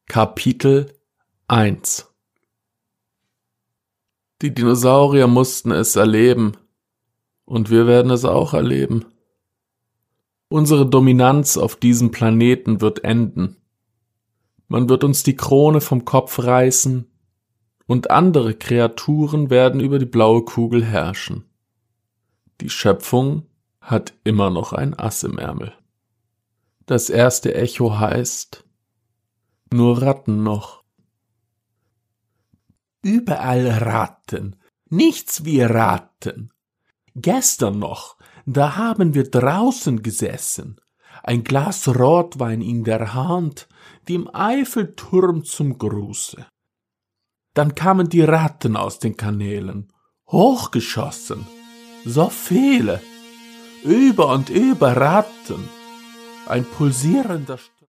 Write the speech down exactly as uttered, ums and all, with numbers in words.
Kapitel eins. Die Dinosaurier mussten es erleben, und wir werden es auch erleben. Unsere Dominanz auf diesem Planeten wird enden. Man wird uns die Krone vom Kopf reißen, und andere Kreaturen werden über die blaue Kugel herrschen. Die Schöpfung hat immer noch ein Ass im Ärmel. Das erste Echo heißt: Nur Ratten noch. Überall Ratten, nichts wie Ratten. Gestern noch, da haben wir draußen gesessen, ein Glas Rotwein in der Hand, dem Eiffelturm zum Gruße. Dann kamen die Ratten aus den Kanälen, hochgeschossen, so viele, über und über Ratten, ein pulsierender